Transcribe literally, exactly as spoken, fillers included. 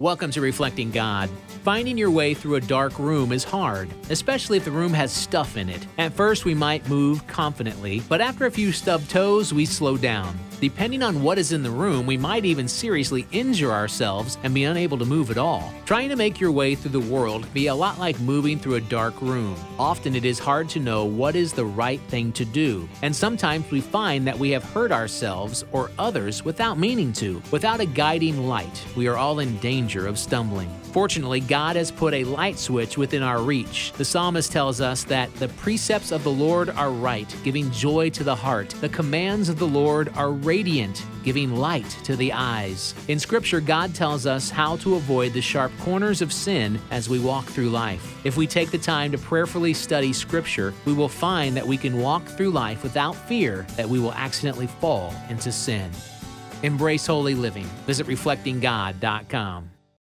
Welcome to Reflecting God. Finding your way through a dark room is hard, especially if the room has stuff in it. At first, we might move confidently, but after a few stubbed toes, we slow down. Depending on what is in the room, we might even seriously injure ourselves and be unable to move at all. Trying to make your way through the world can be a lot like moving through a dark room. Often it is hard to know what is the right thing to do, and sometimes we find that we have hurt ourselves or others without meaning to. Without a guiding light, we are all in danger of stumbling. Fortunately, God has put a light switch within our reach. The psalmist tells us that the precepts of the Lord are right, giving joy to the heart. The commands of the Lord are radiant, giving light to the eyes. In Scripture, God tells us how to avoid the sharp corners of sin as we walk through life. If we take the time to prayerfully study Scripture, we will find that we can walk through life without fear that we will accidentally fall into sin. Embrace holy living. Visit reflecting god dot com.